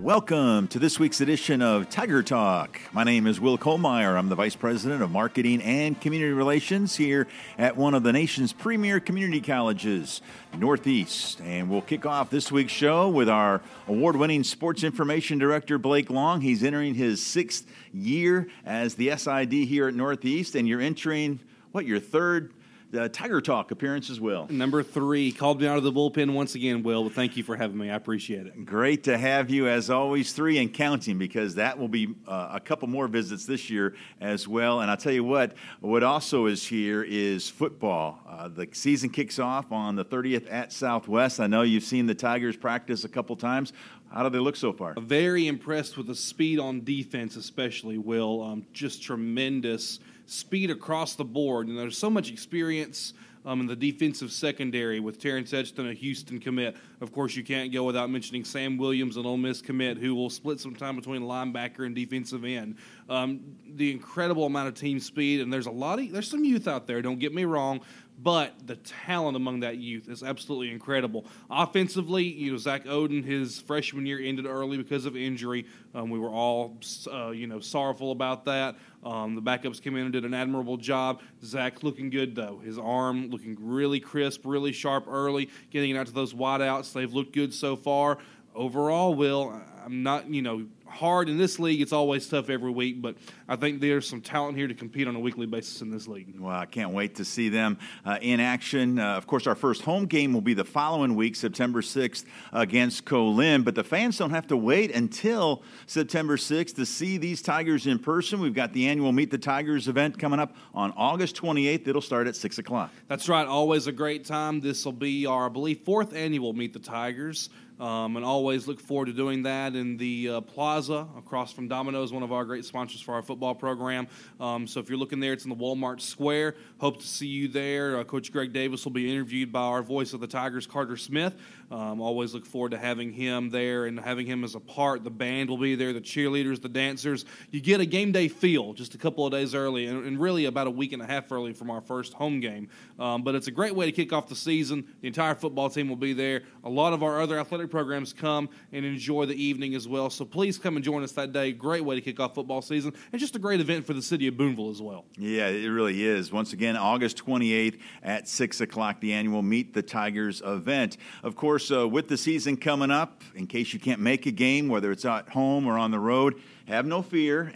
Welcome to this week's edition of Tiger Talk. My name is Will Kohlmeyer. I'm the Vice President of Marketing and Community Relations here at one of the nation's premier community colleges, Northeast. And we'll kick off this week's show with our award-winning Sports Information Director, Blake Long. He's entering his 6th year as the SID here at Northeast, and you're entering, your third Tiger Talk appearance as well. Number 3. Called me out of the bullpen once again, Will. But thank you for having me. I appreciate it. Great to have you, as always, 3 and counting, because that will be a couple more visits this year as well. And I'll tell you what also is here is football. The season kicks off on the 30th at Southwest. I know you've seen the Tigers practice a couple times. How do they look so far? Very impressed with the speed on defense, especially, Will. Just tremendous speed across the board. And there's so much experience in the defensive secondary with Terrence Edgerton, a Houston commit. Of course, you can't go without mentioning Sam Williams, an Ole Miss commit, who will split some time between linebacker and defensive end. The incredible amount of team speed, and there's some youth out there, don't get me wrong, but the talent among that youth is absolutely incredible. Offensively, Zach Oden, his freshman year ended early because of injury. We were all, sorrowful about that. The backups came in and did an admirable job. Zach looking good, though. His arm looking really crisp, really sharp early, getting it out to those wideouts. They've looked good so far. Overall, Will, I'm not, hard in this league. It's always tough every week, but I think there's some talent here to compete on a weekly basis in this league. Well, I can't wait to see them in action. Of course, our first home game will be the following week, September 6th, against Colin, but the fans don't have to wait until September 6th to see these Tigers in person. We've got the annual Meet the Tigers event coming up on August 28th. It'll start at 6 o'clock. That's right. Always a great time. This will be our, I believe, 4th annual Meet the Tigers. And always look forward to doing that in the plaza across from Domino's, one of our great sponsors for our football program. So if you're looking there, it's in the Walmart Square. Hope to see you there. Coach Greg Davis will be interviewed by our voice of the Tigers, Carter Smith. Always look forward to having him there and having him as a part. The band will be there, the cheerleaders, the dancers. You get a game day feel just a couple of days early and really about a week and a half early from our first home game. But it's a great way to kick off the season. The entire football team will be there. A lot of our other athletic programs come and enjoy the evening as well. So please come and join us that day. Great way to kick off football season and just a great event for the city of Boonville as well. Yeah, it really is. Once again, August 28th at 6 o'clock, the annual Meet the Tigers event. Of course, with the season coming up, in case you can't make a game, whether it's at home or on the road, have no fear.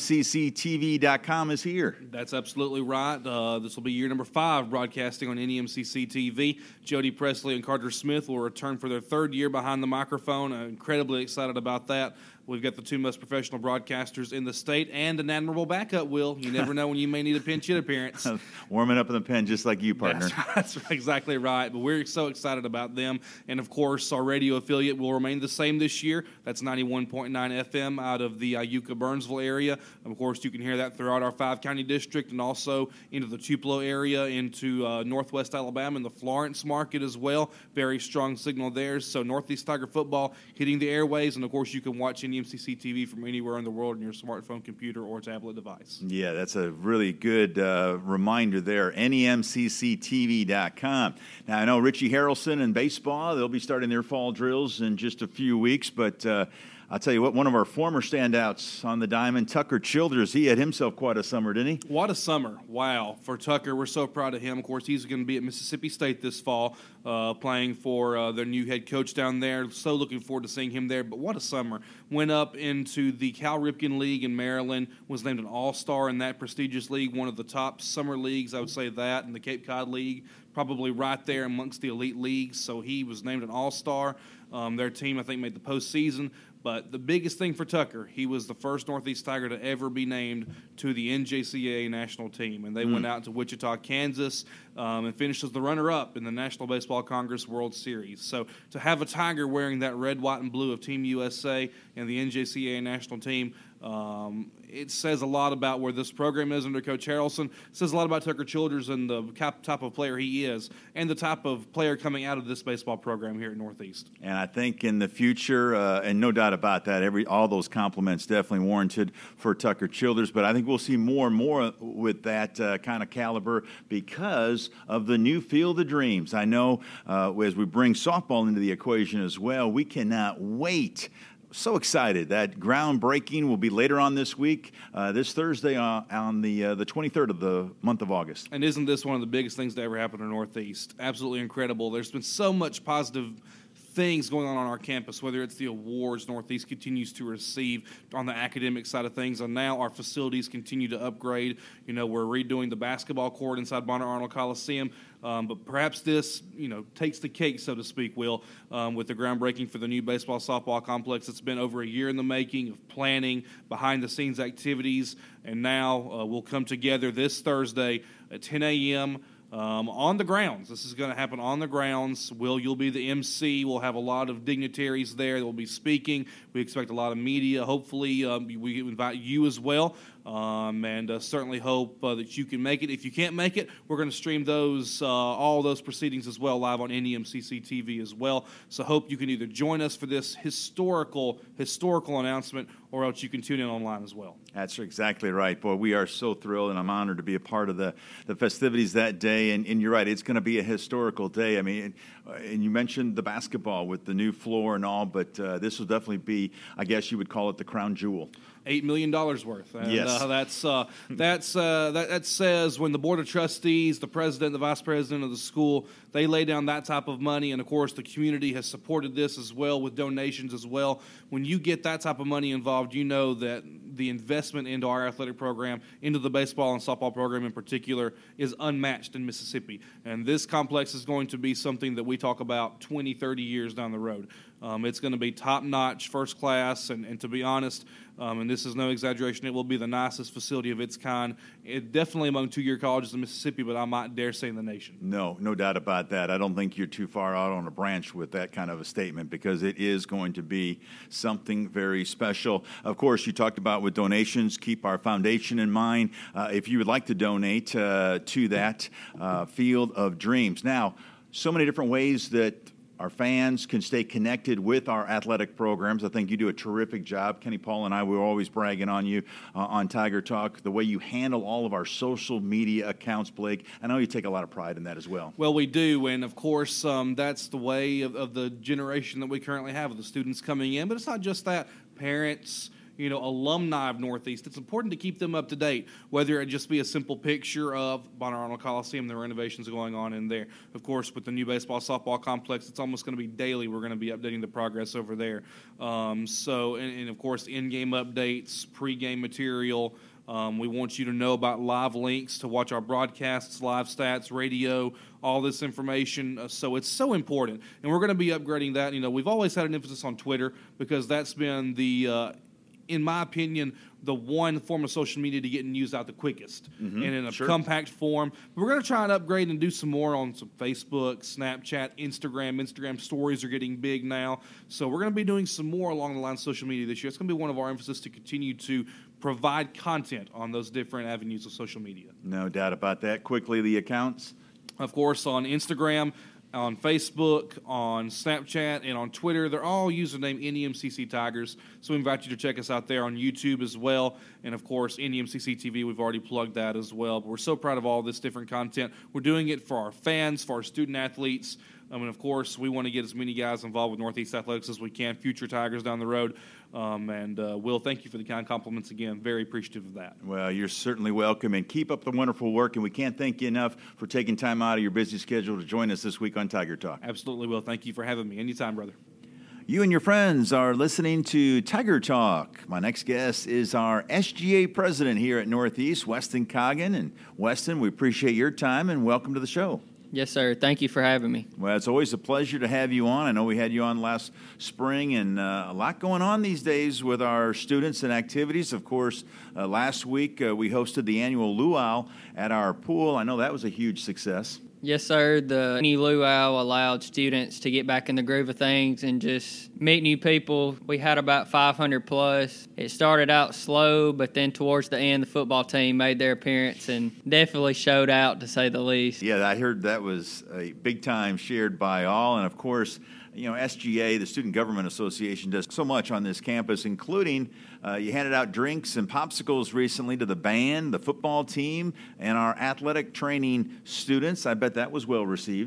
NEMCCTV.com is here. That's absolutely right. This will be year number 5 broadcasting on NEMCC TV. Jody Presley and Carter Smith will return for their 3rd year behind the microphone. I'm incredibly excited about that. We've got the 2 most professional broadcasters in the state and an admirable backup, Will. You never know when you may need a pinch hit appearance. Warming up in the pen just like you, partner. That's exactly right. But we're so excited about them. And, of course, our radio affiliate will remain the same this year. That's 91.9 FM out of the Iuka-Burnsville area. Of course, you can hear that throughout our 5-county district and also into the Tupelo area, into northwest Alabama and the Florence market as well. Very strong signal there. So Northeast Tiger football hitting the airways. And, of course, you can watch NEMCC TV from anywhere in the world on your smartphone, computer, or tablet device. Yeah, that's a really good reminder there. NEMCCTV.com. Now, I know Richie Harrelson in baseball, they'll be starting their fall drills in just a few weeks, but I'll tell you what, one of our former standouts on the diamond, Tucker Childers, he had himself quite a summer, didn't he? What a summer. Wow. For Tucker, we're so proud of him. Of course, he's going to be at Mississippi State this fall, playing for their new head coach down there. So looking forward to seeing him there. But what a summer. Went up into the Cal Ripken League in Maryland, was named an all-star in that prestigious league, one of the top summer leagues, I would say that, and the Cape Cod League, probably right there amongst the elite leagues. So he was named an all-star. Their team, I think, made the postseason. But the biggest thing for Tucker, he was the first Northeast Tiger to ever be named to the NJCAA national team. And they went out to Wichita, Kansas, and finished as the runner-up in the National Baseball Congress World Series. So to have a Tiger wearing that red, white, and blue of Team USA and the NJCAA national team, it says a lot about where this program is under Coach Harrelson. It says a lot about Tucker Childers and the type of player he is and the type of player coming out of this baseball program here at Northeast. And I think in the future, and no doubt about that, all those compliments definitely warranted for Tucker Childers, but I think we'll see more and more with that kind of caliber because of the new Field of Dreams. I know as we bring softball into the equation as well, we cannot wait So excited. That groundbreaking will be later on this week, this Thursday on the 23rd of the month of August. And isn't this one of the biggest things to ever happen in Northeast? Absolutely incredible. There's been so much positive things going on our campus, whether it's the awards Northeast continues to receive on the academic side of things, and now our facilities continue to upgrade. You know, we're redoing the basketball court inside Bonner Arnold Coliseum, but perhaps this, takes the cake, so to speak, Will, with the groundbreaking for the new baseball softball complex. It's been over a year in the making of planning, behind-the-scenes activities, and now we'll come together this Thursday at 10 a.m., on the grounds. This is going to happen on the grounds. Will, you'll be the MC. We'll have a lot of dignitaries there that will be speaking. We expect a lot of media. Hopefully, we invite you as well, and certainly hope that you can make it. If you can't make it, we're going to stream all those proceedings as well live on NEMCC TV as well. So hope you can either join us for this historical announcement, or else you can tune in online as well. That's exactly right. Boy, we are so thrilled, and I'm honored to be a part of the festivities that day. And you're right, it's going to be a historical day. I mean, and you mentioned the basketball with the new floor and all, but this will definitely be, I guess you would call it the crown jewel. $8 million worth. And, yes. That says when the Board of Trustees, the president, the vice president of the school, they lay down that type of money, and of course the community has supported this as well with donations as well. When you get that type of money involved, you know that the investment into our athletic program, into the baseball and softball program in particular, is unmatched in Mississippi. And this complex is going to be something that we talk about 20, 30 years down the road. It's going to be top-notch, first class, and to be honest, and this is no exaggeration, it will be the nicest facility of its kind. Definitely among two-year colleges in Mississippi, but I might dare say in the nation. No doubt about that. I don't think you're too far out on a branch with that kind of a statement, because it is going to be something very special. Of course, you talked about with donations, keep our foundation in mind. If you would like to donate to that Field of Dreams. Now, so many different ways that our fans can stay connected with our athletic programs. I think you do a terrific job. Kenny Paul and I, we're always bragging on you on Tiger Talk, the way you handle all of our social media accounts, Blake. I know you take a lot of pride in that as well. Well, we do, and of course, that's the way of the generation that we currently have, with the students coming in. But it's not just that. Parents, alumni of Northeast. It's important to keep them up to date, whether it just be a simple picture of Bonner Arnold Coliseum, the renovations going on in there. Of course, with the new baseball softball complex, it's almost going to be daily. We're going to be updating the progress over there. And of course, in-game updates, pre-game material. We want you to know about live links to watch our broadcasts, live stats, radio, all this information. So it's so important. And we're going to be upgrading that. We've always had an emphasis on Twitter, because that's been in my opinion, the one form of social media to get used out the quickest, and in a compact form. We're going to try and upgrade and do some more on some Facebook, Snapchat, Instagram. Instagram stories are getting big now. So we're going to be doing some more along the lines of social media this year. It's going to be one of our emphasis to continue to provide content on those different avenues of social media. No doubt about that. Quickly, the accounts. Of course, on Instagram, on Facebook, on Snapchat, and on Twitter. They're all username NEMCC Tigers, so we invite you to check us out there on YouTube as well. And, of course, NEMCC TV, we've already plugged that as well. But we're so proud of all this different content. We're doing it for our fans, for our student-athletes. And, of course, we want to get as many guys involved with Northeast Athletics as we can, future Tigers down the road. Will, thank you for the kind compliments again. Very appreciative of that. Well, you're certainly welcome, and keep up the wonderful work. And we can't thank you enough for taking time out of your busy schedule to join us this week on Tiger Talk. Absolutely, Will. Thank you for having me. Anytime, brother. You and your friends are listening to Tiger Talk. My next guest is our SGA president here at Northeast, Weston Coggin. And Weston, we appreciate your time, and welcome to the show. Yes, sir. Thank you for having me. Well, it's always a pleasure to have you on. I know we had you on last spring, and a lot going on these days with our students and activities. Of course, last week we hosted the annual luau at our pool. I know that was a huge success. Yes, sir. The new luau allowed students to get back in the groove of things and just meet new people. We had about 500 plus. It started out slow, but then towards the end, the football team made their appearance and definitely showed out, to say the least. Yeah, I heard that was a big time shared by all. And, of course, SGA, the Student Government Association, does so much on this campus, including you handed out drinks and popsicles recently to the band, the football team, and our athletic training students. I bet that was well received.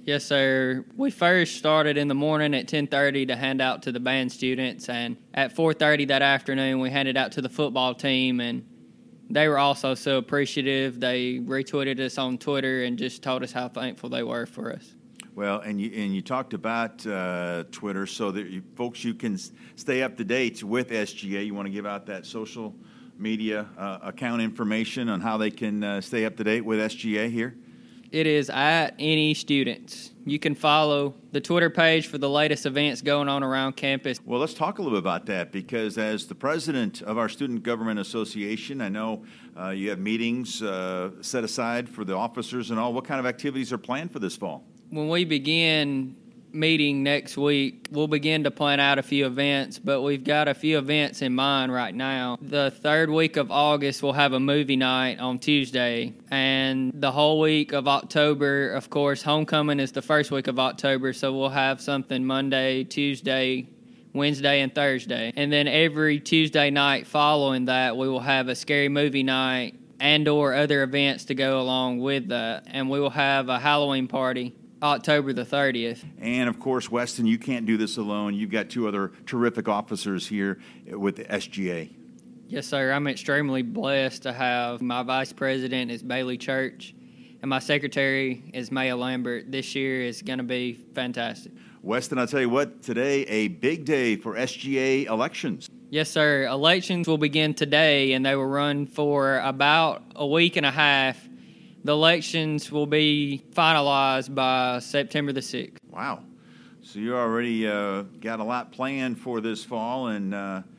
Yes, sir. We first started in the morning at 10:30 to hand out to the band students, and at 4:30 that afternoon we handed out to the football team, and they were also so appreciative. They retweeted us on Twitter and just told us how thankful they were for us. Well, and you talked about Twitter, so that you can stay up to date with SGA. You want to give out that social media account information on how they can stay up to date with SGA here? It is at Any Students. You can follow the Twitter page for the latest events going on around campus. Well, let's talk a little bit about that, because as the president of our Student Government Association, I know you have meetings set aside for the officers and all. What kind of activities are planned for this fall? When we begin meeting next week, we'll begin to plan out a few events, but we've got a few events in mind right now. The third week of August, we'll have a movie night on Tuesday, and the whole week of October, of course, homecoming is the first week of October, so we'll have something Monday, Tuesday, Wednesday, and Thursday. And then every Tuesday night following that, we will have a scary movie night and or other events to go along with that, and we will have a Halloween party October the 30th. And, of course, Weston, you can't do this alone. You've got two other terrific officers here with the SGA. Yes, sir. I'm extremely blessed to have my vice president is Bailey Church, and my secretary is Maya Lambert. This year is going to be fantastic. Weston, I'll tell you what, today a big day for SGA elections. Yes, sir. Elections will begin today, and they will run for about a week and a half. The elections will be finalized by September the 6th. Wow. So you already got a lot planned for this fall, and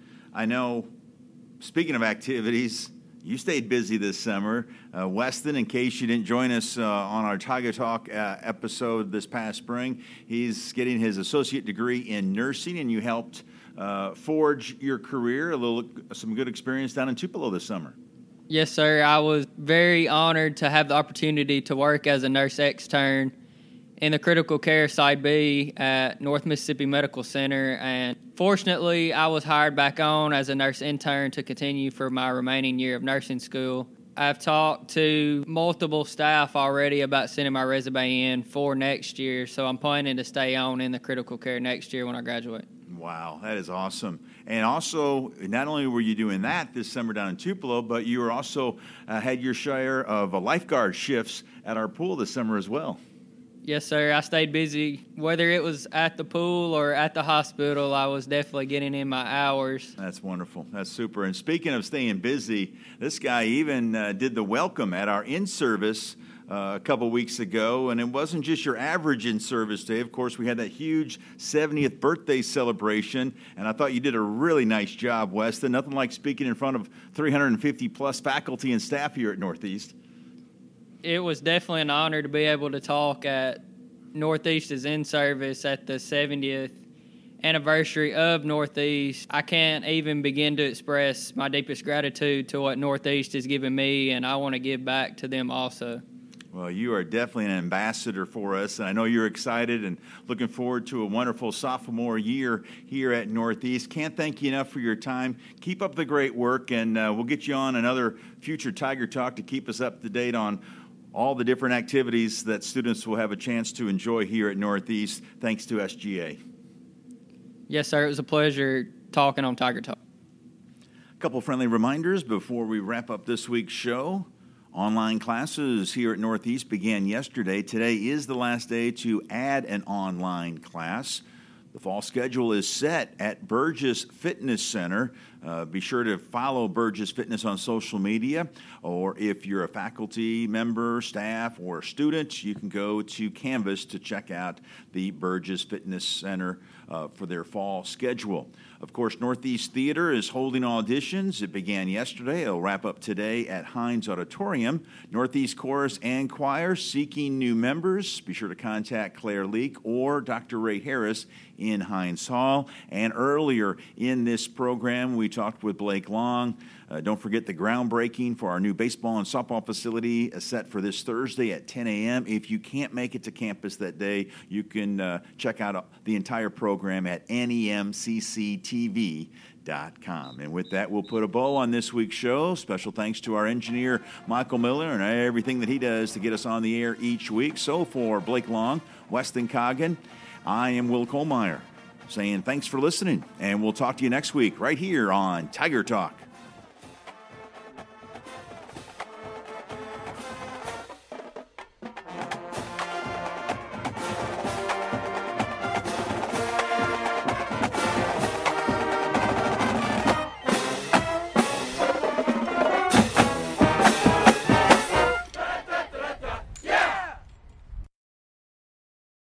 I know, speaking of activities, you stayed busy this summer. Weston, in case you didn't join us on our Tiger Talk episode this past spring, he's getting his associate degree in nursing, and you helped forge your career, some good experience down in Tupelo this summer. Yes, sir. I was very honored to have the opportunity to work as a nurse extern in the critical care side B at North Mississippi Medical Center. And fortunately, I was hired back on as a nurse intern to continue for my remaining year of nursing school. I've talked to multiple staff already about sending my resume in for next year, so I'm planning to stay on in the critical care next year when I graduate. Wow, that is awesome. And also, not only were you doing that this summer down in Tupelo, but you were also had your share of lifeguard shifts at our pool this summer as well. Yes, sir. I stayed busy. Whether it was at the pool or at the hospital, I was definitely getting in my hours. That's wonderful. That's super. And speaking of staying busy, this guy even did the welcome at our in-service a couple weeks ago, and it wasn't just your average in-service day. Of course, we had that huge 70th birthday celebration, and I thought you did a really nice job, Weston. Nothing like speaking in front of 350-plus faculty and staff here at Northeast. It was definitely an honor to be able to talk at Northeast's in-service at the 70th anniversary of Northeast. I can't even begin to express my deepest gratitude to what Northeast has given me, and I want to give back to them also. Well, you are definitely an ambassador for us, and I know you're excited and looking forward to a wonderful sophomore year here at Northeast. Can't thank you enough for your time. Keep up the great work, and we'll get you on another future Tiger Talk to keep us up to date on all the different activities that students will have a chance to enjoy here at Northeast, thanks to SGA. Yes, sir. It was a pleasure talking on Tiger Talk. A couple friendly reminders before we wrap up this week's show. Online classes here at Northeast began yesterday. Today is the last day to add an online class. The fall schedule is set at Burgess Fitness Center. Be sure to follow Burgess Fitness on social media, or if you're a faculty member, staff, or student, you can go to Canvas to check out the Burgess Fitness Center for their fall schedule. Of course, Northeast Theater is holding auditions. It began yesterday. It'll wrap up today at Hines Auditorium. Northeast Chorus and Choir seeking new members. Be sure to contact Claire Leake or Dr. Ray Harris in Hines Hall. And earlier in this program, we talked with Blake Long. Don't forget the groundbreaking for our new baseball and softball facility is set for this Thursday at 10 a.m. If you can't make it to campus that day, you can check out the entire program at nemcctv.com. And with that, we'll put a bow on this week's show. Special thanks to our engineer, Michael Miller, and everything that he does to get us on the air each week. So for Blake Long, Weston Coggin, I am Will Kohlmeyer saying thanks for listening, and we'll talk to you next week right here on Tiger Talk.